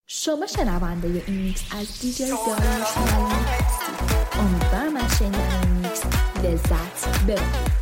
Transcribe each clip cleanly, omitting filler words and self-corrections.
شما شنونده این میکس از دیجی داریوش ملنگ هستید. امیدوارم از شنیدن این میکس لذت ببرید.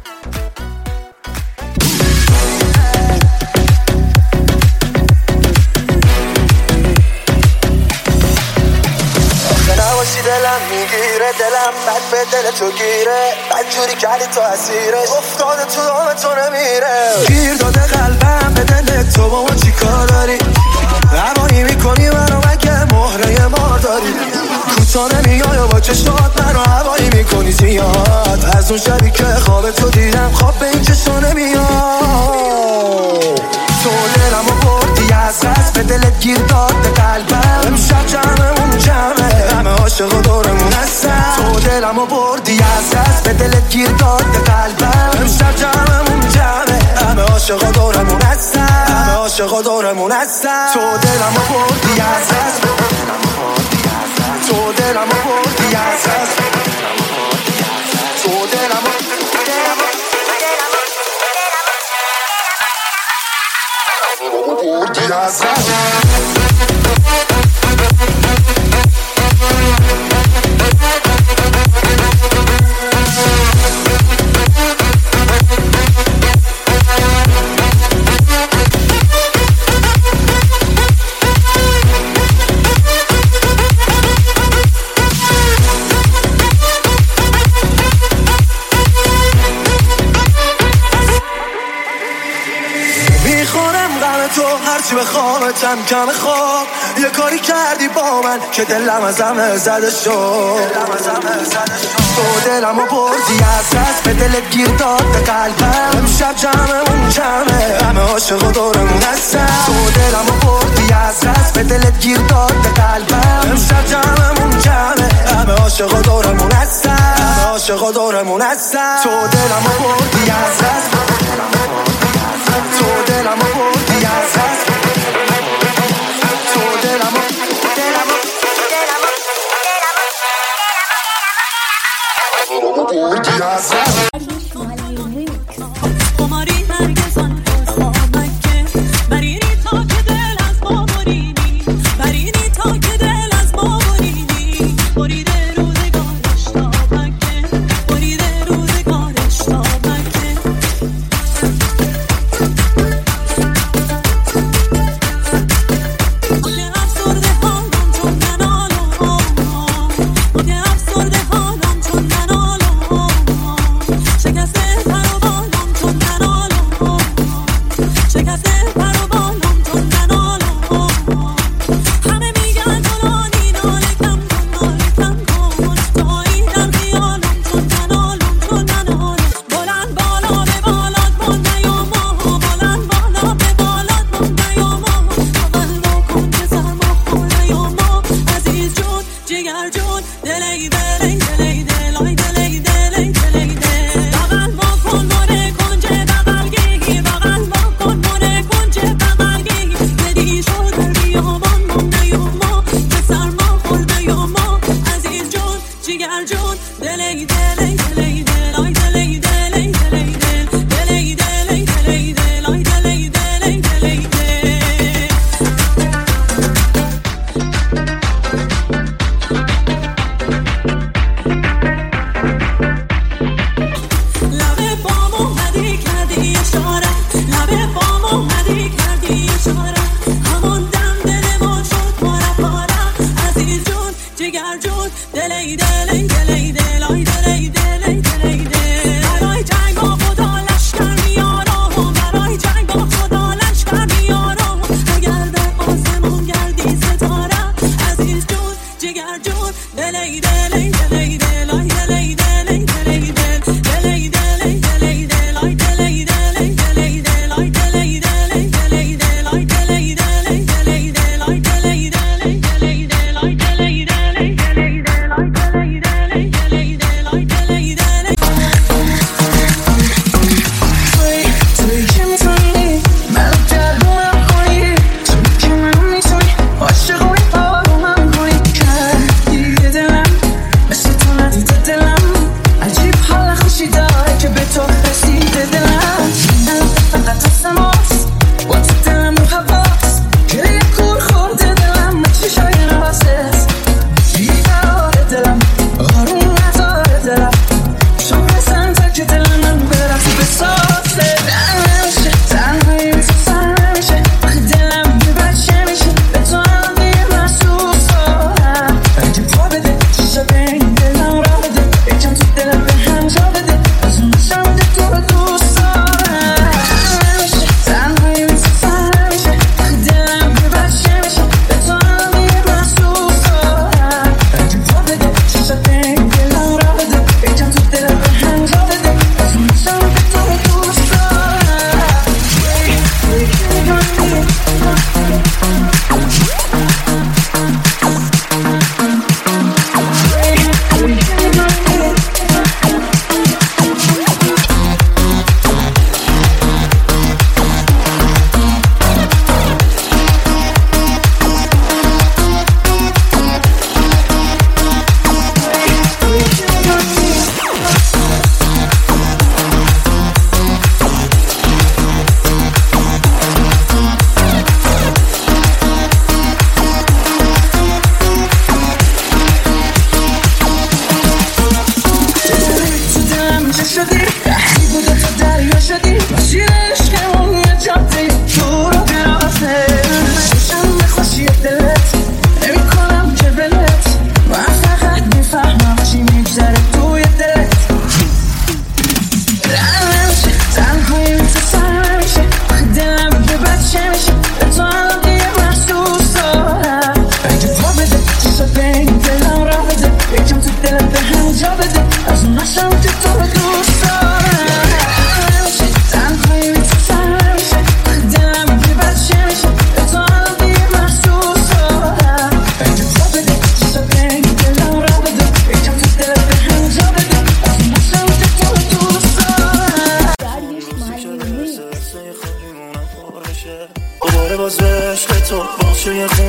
نباشی دلم میگیره، دلم بد به دل تو گیره، بد جوری کردی تو اسیرش، افتاده تو دام تو نمیره. گیر داده قلبم به دل تو، با ما چی کار داری؟ هوایی میکنی منو مگه مهره مار داری؟ کوتا نمیای و با چشمات منو هوایی میکنی زیاد. از اون شبی که خواب تو دیدم خواب به این چشم نمیاد. تو دلمو بردی از قصد، به دلت گیر داد به قلبم. امشب جمعمون جمعه، همه عاشق دورمون هستن. تو دلمو بردی از قصد، به دلت گیر داد به قلبم. امشب جمعمون جمعه، همه عاشق دورمون هستن. همه عاشق دورمون هستن. تو دلمو بردی از قصد، تو دلمو بردی از قصد، تو دلمو بردی از قصد. هرچی بخوامتم کم خواب، یه کاری کردی با من که دلم از همه زده شد. تو دلمو بردی از دست، به دلت گیر داد به قلبم. امشب جمعمون جمعه، همه عاشق دورمون هستن. تو دلمو بردی از دست، به دلت گیر داد به قلبم. امشب جمعمون جمعه، همه عاشق دورمون هستن. همه عاشق دورمون هستن. تو دلمو بردی از دست، تو دلمو بردی از دست، تو دلمو بردی از دست.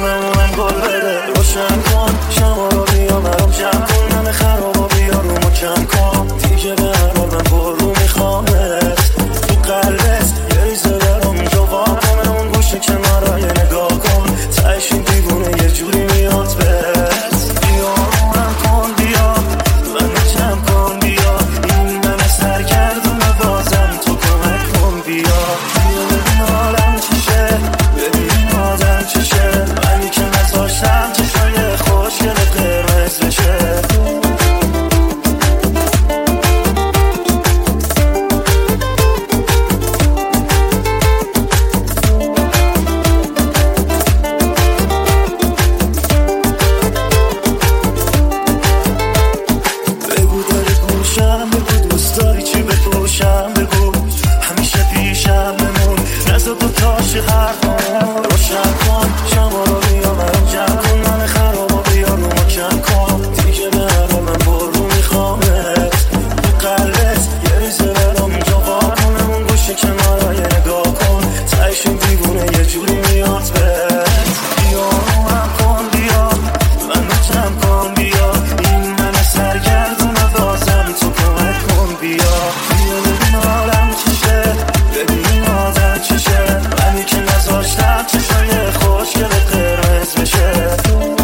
خونمونم گل بده. روشن کن شما رو بیا برام جمع کن، همه خرابا بیا رو ما کم کن. دیگه به هر حال من برو میخوامت تو قلبت یه ریزه برام جوا کنم. اون گوشه کنارای نگاه کن، تهش این دیوونه یه جوری میاد بهت. بیا روم کن بیا منو جمع کن بیا، این من سرگردونه بازم تو کمک کن. بیا بیا ببین حالم چشه، ببین آدم چشه، منی که نذاشتم چشای خوشگل قرمز بشه. بگو داری گوشم، بگو دوست داری چی بپوشم، بگو همیشه پیشم بمون، نزد دو تاشی حرفمون. روشن کن شما رو بیا برام جمع کن، من خرابا بیا رو ما کم کن. دیگه به هر حال من برو میخوامت تو قلبت یه ریزه برام جوا کنم. اون گوشه کنارای نگاه کن، تهش این دیوونه یه جوری میاد بهت. بیا روم کن بیا منو جمع کن بیا، این من سرگردونه بازم تو کمک کن. بیا بیا ببین حالم چشه، ببین آدم چشه، منی که نذاشتم چشای خوشگل قرمز بشه.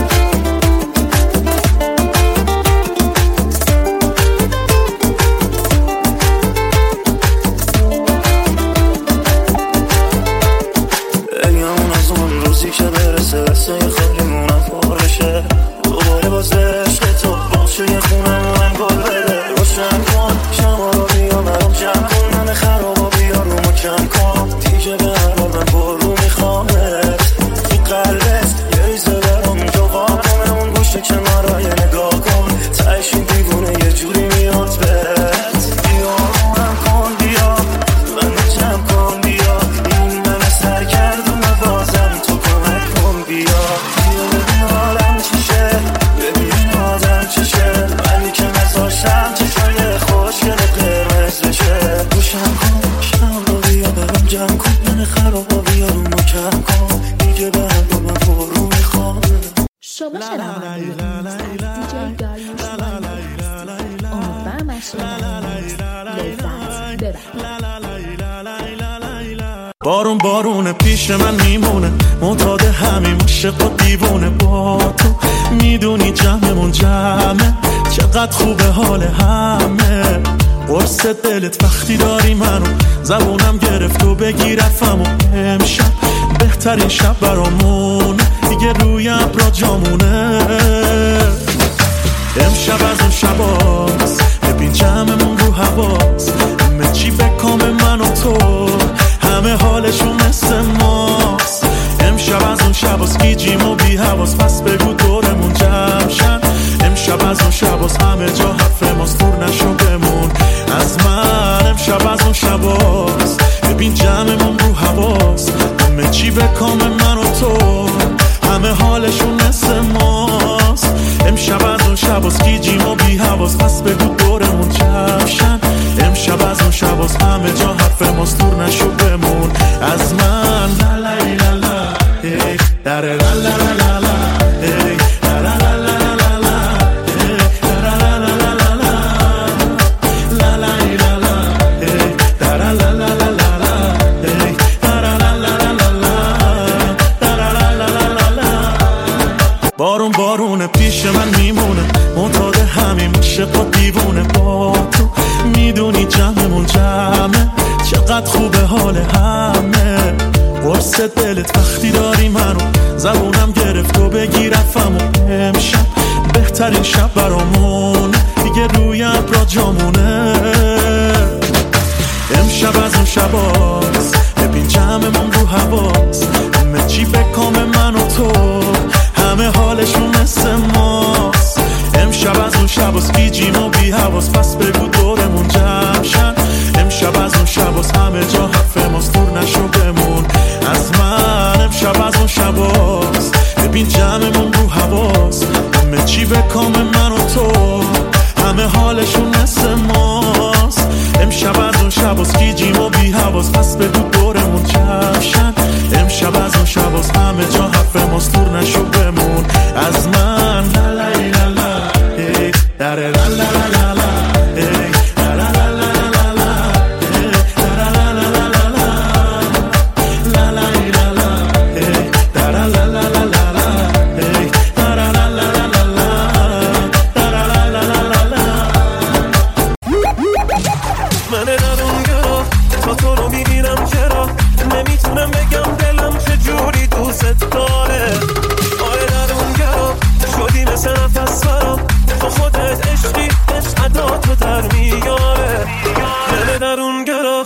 بگمون از اون روزی که برسه رسه خالیمونم پرشه، دوباره باز عشق تو باشه یه خونمونم گل بده. روشن کن شما رو بیا برام جمع کن، من خرابا بیا رو ما کم کن. دیگه به هر حال من برو میخوامت تو قلبت یه ریزه برام جوا کنم. اون گوشه کنارای نگاه کن، تهش این دیوونه یه جوری میاد بهت. بیا روم کن بیا منو جمع کن بیا، این من سرگردونه بازم تو کمک کن. بیا بیا ببین حالم چشه، ببین آدم چشه، منی که نذاشتم چشای خوشگل قرمز بشه. روشن کن شم رو بیا برام جمع کن، من خرابا بیا رو ما کم کن. دیگه به هر حال من برو میخوام. شما شنونده دیجی داریوش امیدوارم از شنیدن لذت ببرید. بارون بارونه پیش من میمونه، معتاد همین عشق و دیوونه. با تو میدونی جمعمون جمعه، چقدر خوبه حال همه. قرص دلت وقتی داری منو، زبونم گرفت و بگی رفتم. و امشب بهترین شب برامونه، دیگه روی ابرا جامونه. امشب از اون شباست، ببین جمعمون رو حواست، همه چی به کام من و تو، همه حالشون مثل ماست. امشب از اون شباست، گیجیم و بی حواس، پس بگو دورمون جمع شن. امشب از اون شباست، همه جا حرف ماست، دور نشو بمون از من. امشب از اون شباست، ببین جمعمون رو حواست، همه چی به کام من و تو، همه حالشون مثل ماست. امشب از اون شباست، گیجیم و بی حواس، پس بگو دورمون جمع شن. امشب از اون شباست، همه جا حرف ماست، دور نشو بمون از من. لا لا لا لا ای لا لا لا لا لا ای لا لا لا لا لا لا ای لا لا لا لا لا لا لا لا لا ای لا لا لا لا لا لا ای لا لا لا لا لا لا. بارون بارونه پیش من میمونه، معتاد همین عشق و دیوونه. با تو میدونی جمعمون جمعه، چقدر خوبه حال همه. قرص دلت وقتی داری منو، زبونم گرفت و بگی رفتم. و امشب بهترین شب برامونه، دیگه روی ابرا جامونه. امشب از اون شباست، ببین جمعمون رو حواست، همه چی به کام من و تو، همه حالشون مثل ماست. امشب از اون شباست، گیجیم و بی حواس، پس بگو دورمون جمع شن. امشب از اون شباست، همه جا حرف ماست، دور نشو بمون از من. امشب از اون شباست، ببین جمعمون رو حواست، همه چی به کام من و تو، همه حالشون مثل ماست. امشب از اون شباست، گیجیم و بی حواس، پس بگو دورمون جمع شن. امشب از اون شباز همه جا حرف ماستور نشو بمون از من لا لا لا لا ای لا لا لا لا لا ای لا لا لا لا لا لا ای لا لا لا لا لا لا لا لا لا ای لا لا لا لا لا لا ای لا لا لا لا لا لا لا لا من درون گرا تا تو رو میبینم چرا نمیتونم بگم دلم چجوری دوست داره آره درون گرا شدی مثل نفس برام تو خودت عشقی عشق عداتو در میاره من درون گرا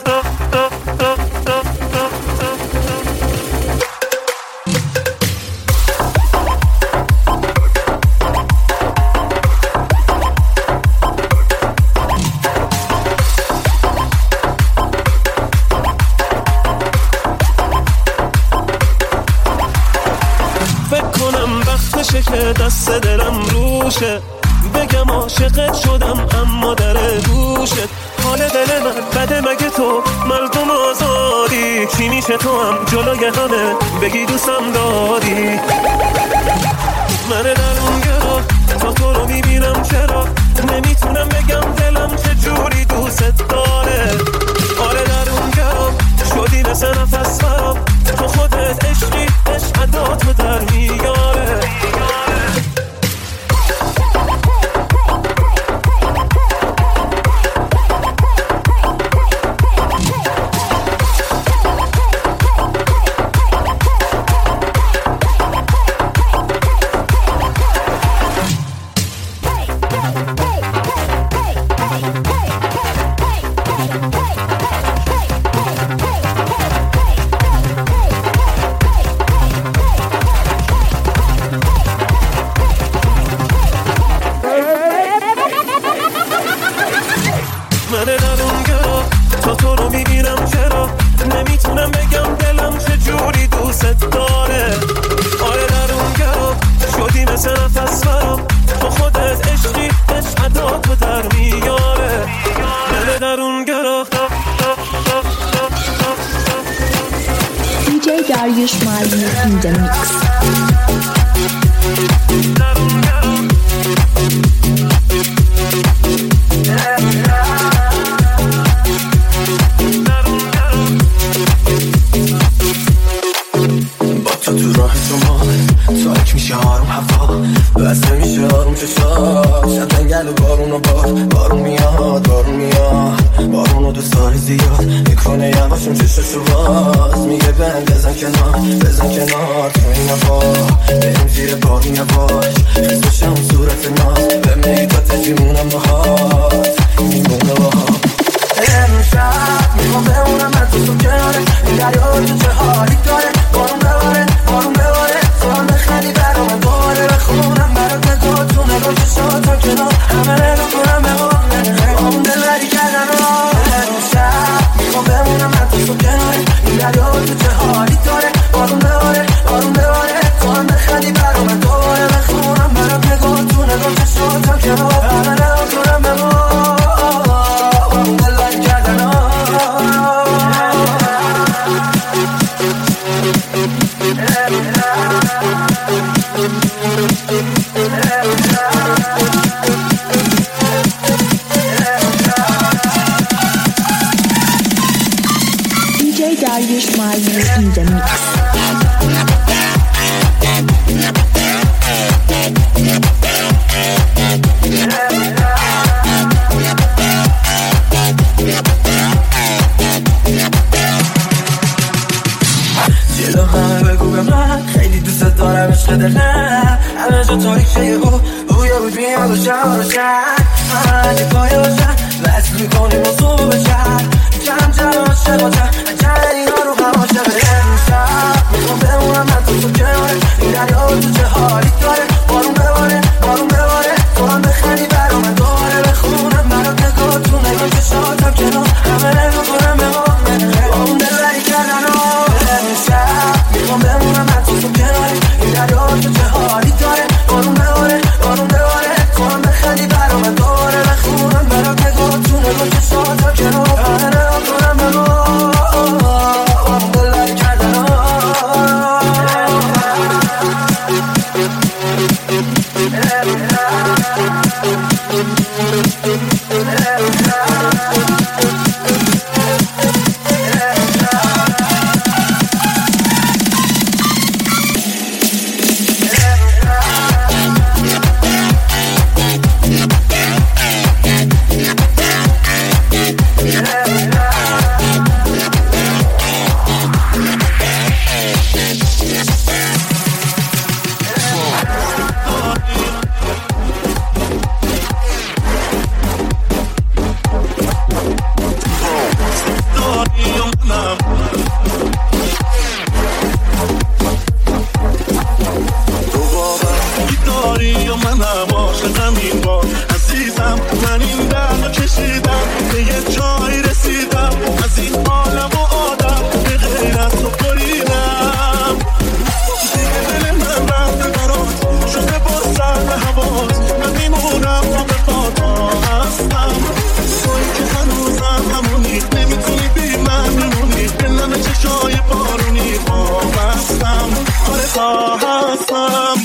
که دست دلم روشه بگم عاشقت شدم اما در گوشت حال دل من بده مگه تو مردم آزادی چی میشه تو هم جلوی همه بگی دوستم داری من درون گرا تا تو رو میبینم چرا نمیتونم بگم دلم چجوری دوست داره آره درون گرا شدی مثل نفس برام تو خودت عشقی عشق عداتو در میاره Darius Marley in the mix. با تو راه تو تاک میشه آروم هوا بسته میشه آروم چشات شب انگل و بارون میاد بارونو دوست داری زیاد میکنه یواشون چششو باز میگه بزن کنار تو این هوا بریم زیر بارون یواش حسوشم صورت ناز به میدات جیمونم باهات میمونه باهات امشب میخوام بمونم من تو کناره این دریا تو چه حالی داره بارون بباره تو هم بخندی برام دوباره بخونم برات نگاه تو نگاه چشاتم کنار همه رو کنم به اون دلبری کردن امشب میخوام بمونم من تو کناره این دریا تو چه حالی داره بارون بباره تو هم بخندی برام دوباره بخونم برات نگاه تو نگاه چشاتم کنار همه رو کنم به اون دلبری کردن DJ Darius Marley in the mix. جلو همه بگو به من خیلی دوست دارم عشق دلم همه جا تاریخ او بود میاد و شب من که پایه باشن وصل میکنیم و صبح بشن کم عاشق باشن اجل اینا رو هوا شب امشب میخوام بمونم من تو کناره این دریا تو چه حالی داره بارون بباره تو هم بخندی برا من دوباره بخونم برات نگاه تو نگاه چشاتم کنار همه رو کنم به با اون دلبری کردن امشب میخوام بمونم من تو کناره این دریا تو چه حالی داره بارون بباره تو هم بخندی برا من دوباره بخونم برات نگاه تو نگاه چشاتم کنار همه رو کنم به با اون دلبری کردن نباش همین بار عزیزم من این درد کشیدم به یه جایی رسیدم از این عالم و آدم به غیر از تو بریدم دیگه دل من رفته برات شده با سر به حواس من میمونم تا به پاتا هستم توی که هنوزم همونی نمیتونی بی من میمونی به نم چشای بارونی وابستم آره تا هستم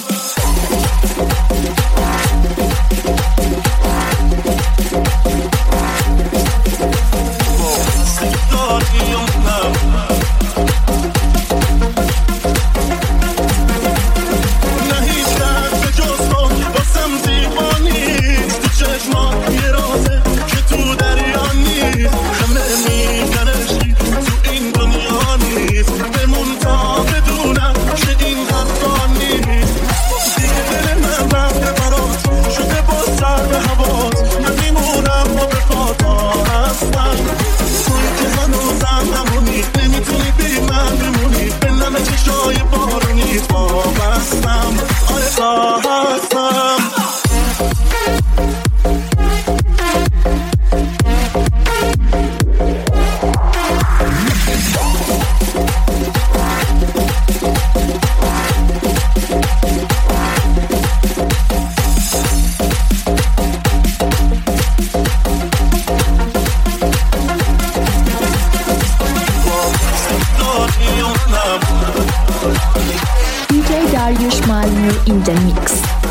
Dariush Malmur in the mix.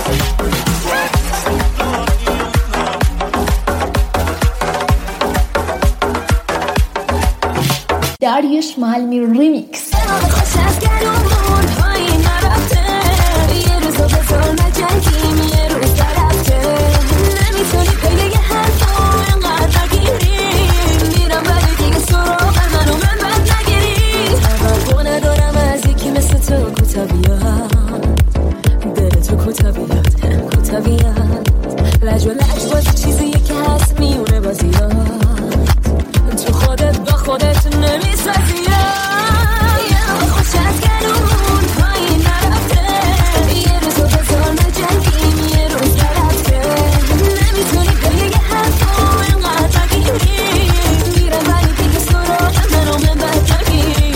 Dariush Malmur remix. لج و لج بازی چیزیه که هست میونه بازیات تو خودت با خودت نمیسازی یه خوش از گلون پایین نرفته یه روز رو بذار نجنگیم یه روز نرفته نمیتونی به یه حرف رو اینقدر نگیری میرم ولی دیگه سراغ منو من بد نگیری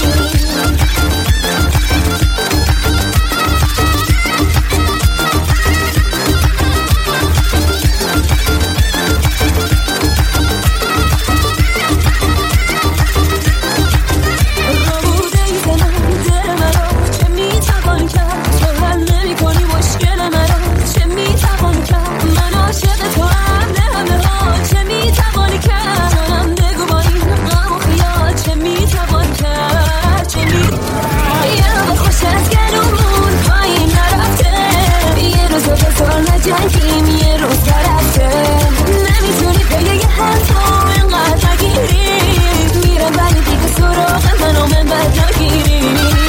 جنگیم یه روز رفته نمیتونی به یه حرف رو اینقدر نگیری میرم ولی دیگه سراغ منو من بد نگیری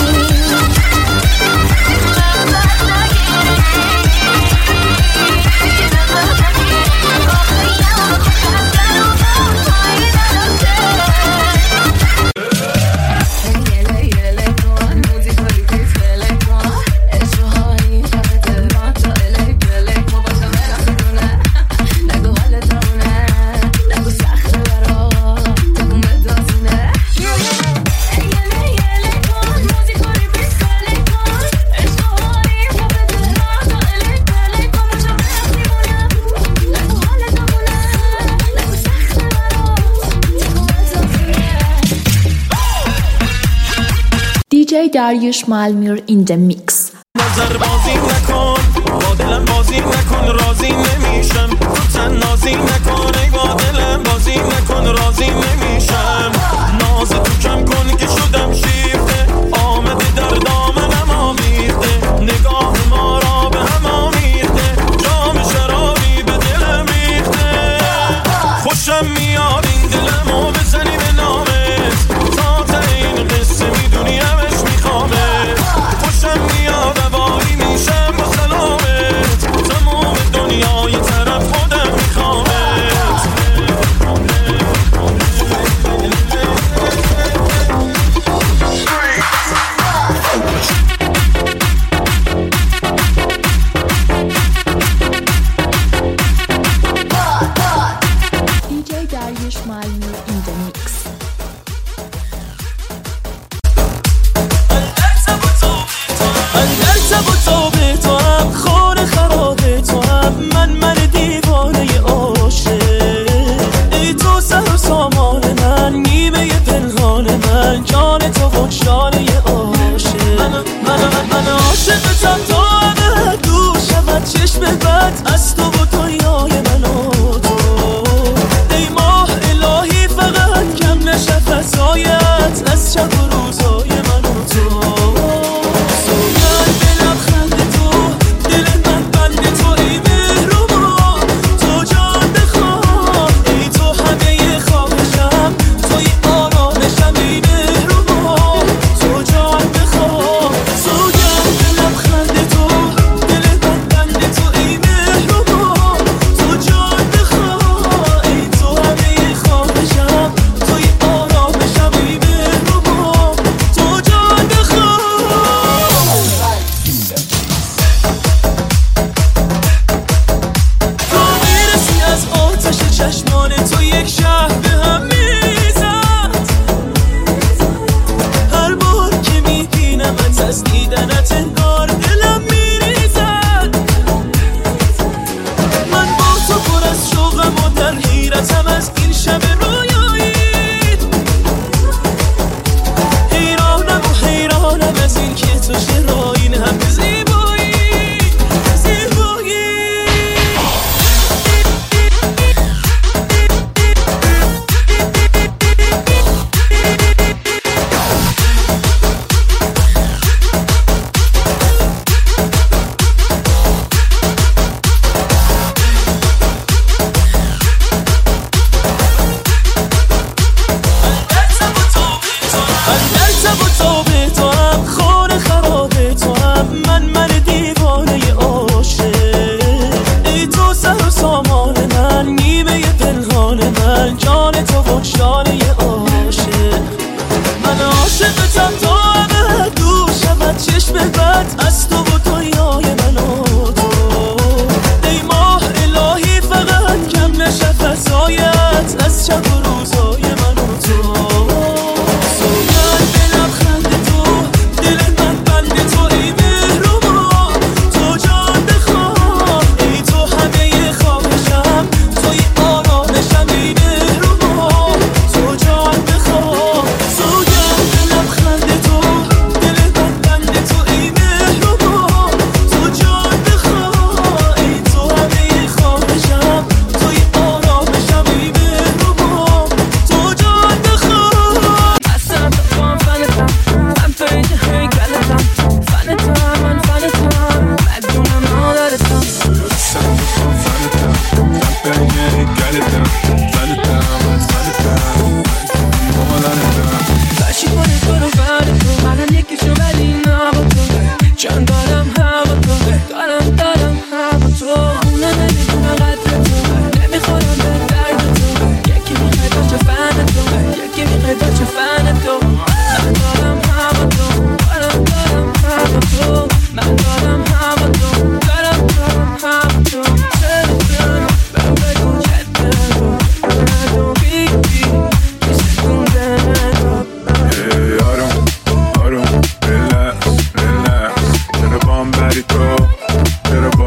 DJ Dariush Malmur in the mix. نظر بازی نکن با دلم بازی نکن راضی نمیشم تو تن نازی نکن ای با دلم بازی نکن راضی نمیشم ناز تو کم کن که شدم شیفته آمده در دامنم آمیخته نگاه ما را به هم آمیخته جام شرابی به دلم ریخته خوشم میاد این دلمو بزنی به نامت تا تا این قصه میدونی همش میخوامه خوشم میاد هوایی میشم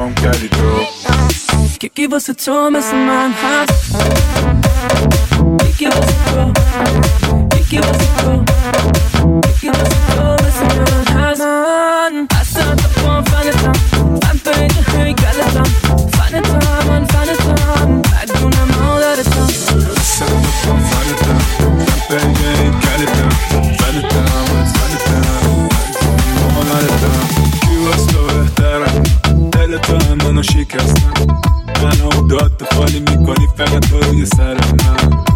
تمام کردی تو یکی واسه تو مثل من هست یکی واسه تو یکی واسه تو یکی واسه تو مثل من هست من اصلا تا فنتم من بین هیکلتم فنتم من فنتم بدونم مادرتم اصلا تا فنتم من بین هیکلتم فنتم من فنتم بدونم مادرتم کی واسه تو بهترم دلتم منو شکستم منو داد تو خالی میکنی فقط تو روی سر من